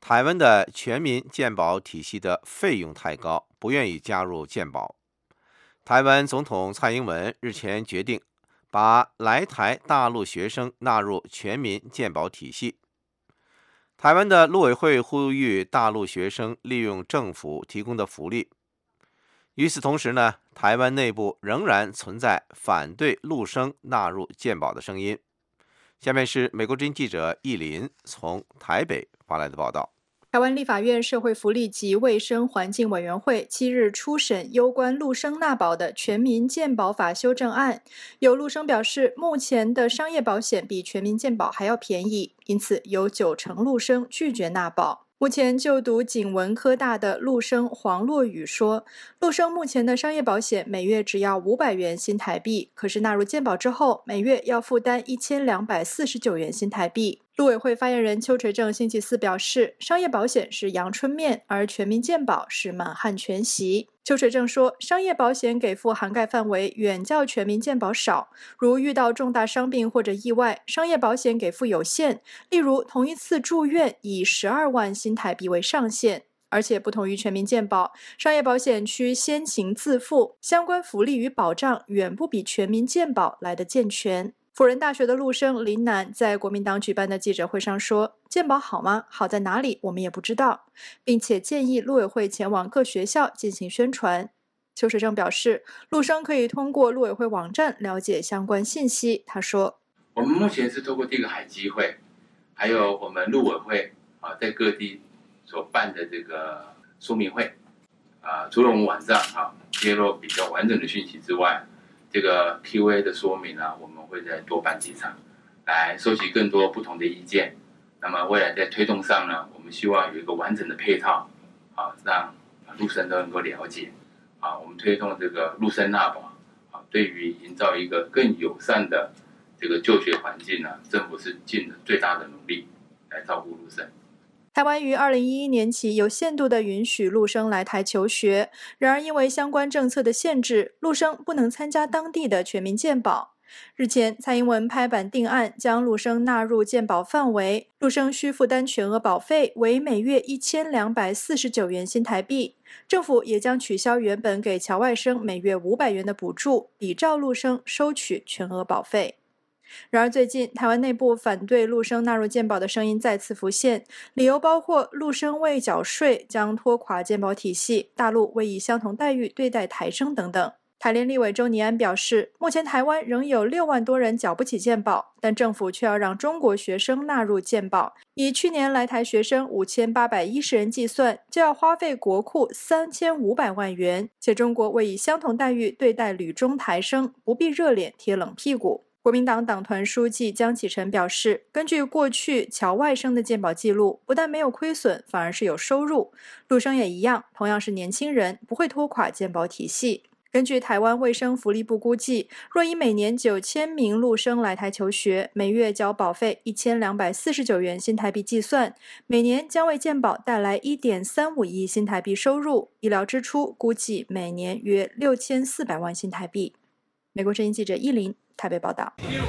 台湾的全民健保体系的费用太高，不愿意加入健保。台湾总统蔡英文日前决定把来台大陆学生纳入全民健保体系。台湾的陆委会呼吁大陆学生利用政府提供的福利。与此同时呢，台湾内部仍然存在反对陆生纳入健保的声音。下面是美国之音记者易林从台北发来的报道。 台湾立法院社会福利及卫生环境委员会七日初审有关陆生纳保的全民健保法修正案，有陆生表示，目前的商业保险比全民健保还要便宜，因此有九成陆生拒绝纳保。目前就读景文科大的陆生黄洛宇说，陆生目前的商业保险每月只要五百元新台币，可是纳入健保之后，每月要负担一千两百四十九元新台币。陆委会发言人邱垂正星期四表示，商业保险是阳春面，而全民健保是满汉全席。邱垂正说，商业保险给付涵盖范围远较全民健保少，如遇到重大伤病或者意外，商业保险给付有限，例如同一次住院以十二万新台币为上限。而且不同于全民健保，商业保险需先行自付，相关福利与保障远不比全民健保来得健全。辅仁大学的陆生林楠在国民党举办的记者会上说，健保好吗？好在哪里？我们也不知道，并且建议陆委会前往各学校进行宣传。邱垂正表示，陆生可以通过陆委会网站了解相关信息。他说， 我们目前是透过第一个海基会，还有我们陆委会啊，在各地所办的这个说明会啊，除了我们网站啊揭露比较完整的讯息之外，这个 Q A 的说明啊，我们会再多办几场，来收集更多不同的意见。那么未来在推动上呢，我们希望有一个完整的配套，啊，让陆生都能够了解。啊，我们推动这个陆生纳保，啊，对于营造一个更友善的这个就学环境呢，政府是尽了最大的努力来照顾陆生。 台湾于二零一一年起有限度的允许陆生来台求学，然而因为相关政策的限制，陆生不能参加当地的全民健保。日前，蔡英文拍板定案，将陆生纳入健保范围，陆生需负担全额保费为每月一千两百四十九元新台币。政府也将取消原本给侨外生每月五百元的补助，比照陆生收取全额保费。然而最近，台湾内部反对陆生纳入健保的声音再次浮现，理由包括陆生未缴税将拖垮健保体系，大陆未以相同待遇对待台生等等。台联立委周尼安表示，目前台湾仍有六万多人缴不起健保，但政府却要让中国学生纳入健保，以去年来台学生五千八百一十人计算，就要花费国库三千五百万元，且中国未以相同待遇对待旅中台生，不必热脸贴冷屁股。国民党党团书记江启臣表示，根据过去侨外生的健保记录，不但没有亏损，反而是有收入。陆生也一样，同样是年轻人，不会拖垮健保体系。根据台湾卫生福利部估计，若以每年九千名陆生来台求学，每月缴保费一千两百四十九元新台币计算，每年将为健保带来一点三五亿新台币收入，医疗支出估计每年约六千四百万新台币。美国之音记者依林台北报道。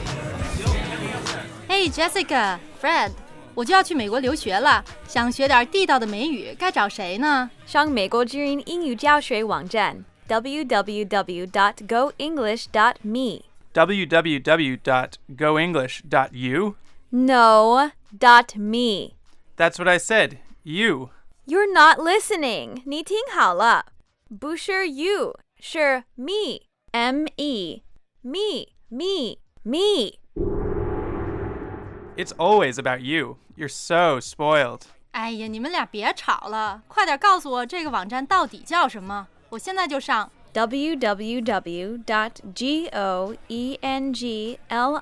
Hey Jessica、Fred， 我就要去美国留学了，想学点地道的美语，该找谁呢？ 上美国之音英语教学网站 w w w dot go english dot me w w w dot go english dot u No, dot me. That's what I said. You. You're not listening. 你听好了，不是 you， 是 me. M E. Me, me, me. It's always about you. You're so spoiled. 哎呀，你们俩别吵了，快点告诉我这个网站到底叫什么，我现在就上。 w w w dot go english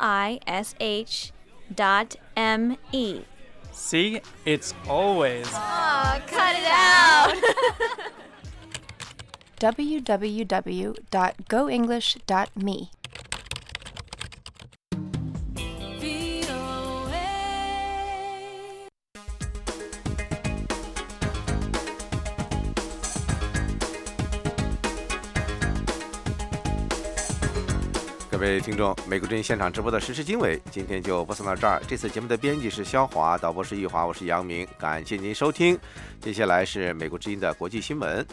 dot me. See? It's always. Oh, cut it out. w w w dot go english dot me. 各各位听众，美国之音现场直播的时事经纬，今天就播送到这儿。这次节目的编辑是肖华，导播是易华，我是杨明，感谢您收听。接下来是美国之音的国际新闻。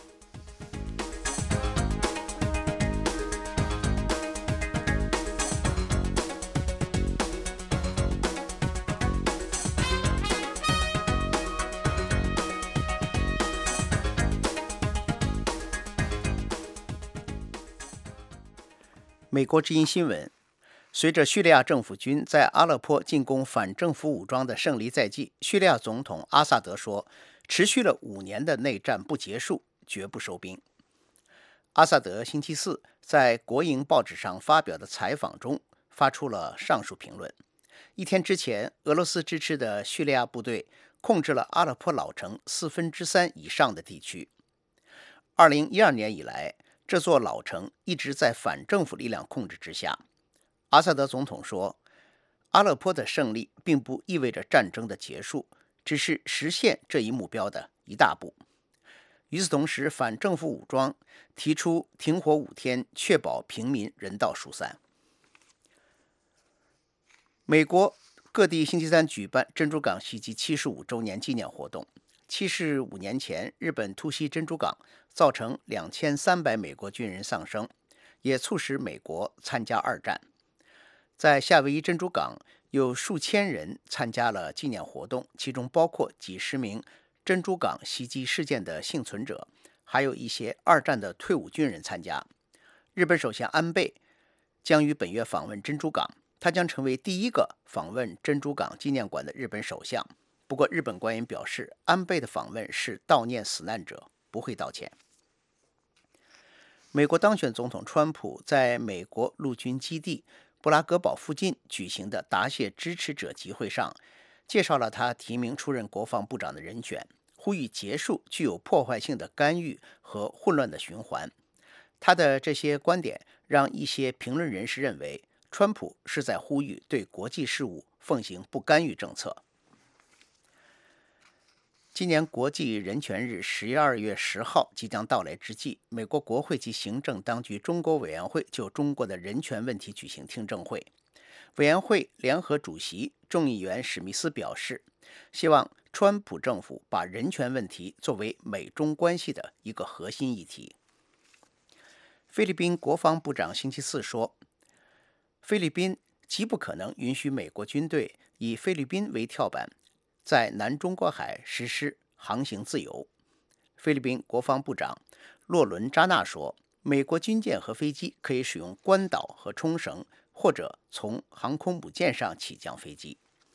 美国之音新闻：随着叙利亚政府军在阿勒颇进攻反政府武装的胜利在即，叙利亚总统阿萨德说，持续了五年的内战不结束，绝不收兵。阿萨德星期四在国营报纸上发表的采访中发出了上述评论。一天之前，俄罗斯支持的叙利亚部队控制了阿勒颇老城四分之三以上的地区。二零一二年以来，这座老城一直在反政府力量控制之下。阿萨德总统说，阿勒颇的胜利并不意味着战争的结束，只是实现这一目标的一大步。与此同时，反政府武装提出停火五天，确保平民人道疏散。美国各地星期三举办珍珠港袭击七十五周年纪念活动。七十五年前，日本突袭珍珠港，造成两千三百美国军人丧生，也促使美国参加二战。在夏威夷珍珠港，有数千人参加了纪念活动，其中包括几十名珍珠港袭击事件的幸存者，还有一些二战的退伍军人参加。日本首相安倍将于本月访问珍珠港，他将成为第一个访问珍珠港纪念馆的日本首相。不过，日本官员表示，安倍的访问是悼念死难者，不会道歉。美国当选总统川普在美国陆军基地布拉格堡附近举行的答谢支持者集会上，介绍了他提名出任国防部长的人选，呼吁结束具有破坏性的干预和混乱的循环。他的这些观点让一些评论人士认为，川普是在呼吁对国际事务奉行不干预政策。今年国际人权日十二月十号即将到来之际，美国国会及行政当局中国委员会就中国的人权问题举行听证会。委员会联合主席众议员史密斯表示，希望川普政府把人权问题作为美中关系的一个核心议题。菲律宾国防部长星期四说，菲律宾极不可能允许美国军队以菲律宾为跳板，在南中国海实施航行自由。菲律宾国防部长洛伦扎纳说，美国军舰和飞机可以使用关岛和冲绳，或者从航空母舰上起降飞机。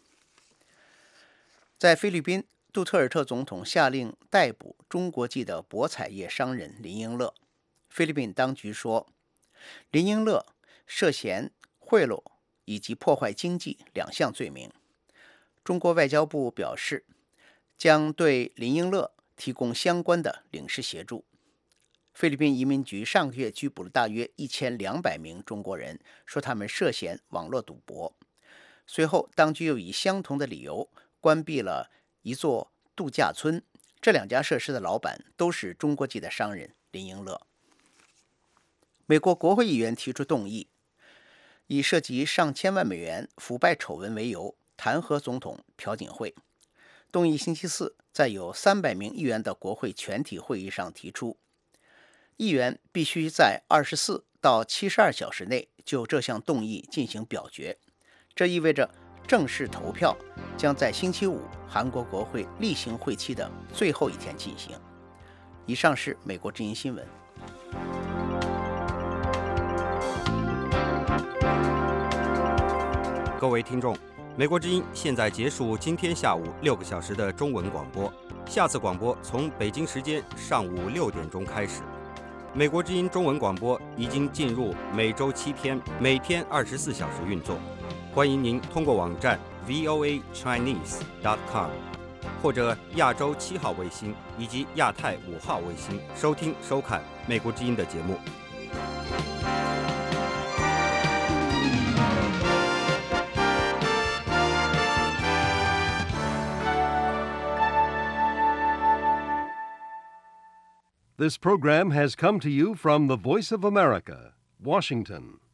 在菲律宾，杜特尔特总统下令逮捕中国籍的博彩业商人林英乐。菲律宾当局说，林英乐涉嫌贿赂以及破坏经济两项罪名。中国外交部表示，将对林英乐提供相关的领事协助。菲律宾移民局上个月拘捕了大约一千两百名中国人，说他们涉嫌网络赌博。随后，当局又以相同的理由关闭了一座度假村，这两家设施的老板都是中国籍的商人林英乐。美国国会议员提出动议，以涉及上千万美元腐败丑闻为由弹劾总统朴槿惠。动议星期四在有三百名议员的国会全体会议上提出，议员必须在二十四到七十二小时内就这项动议进行表决。这意味着正式投票将在星期五韩国国会例行会期的最后一天进行。以上是美国之音新闻。 各位听众，美国之音现在结束今天下午六个小时的中文广播，下次广播从北京时间上午六点钟开始。美国之音中文广播已经进入每周七天，每天二十四小时运作。欢迎您通过网站 v o a chinese dot com 或者亚洲七号卫星以及亚太五号卫星收听收看美国之音的节目。 This program has come to you from the Voice of America, Washington.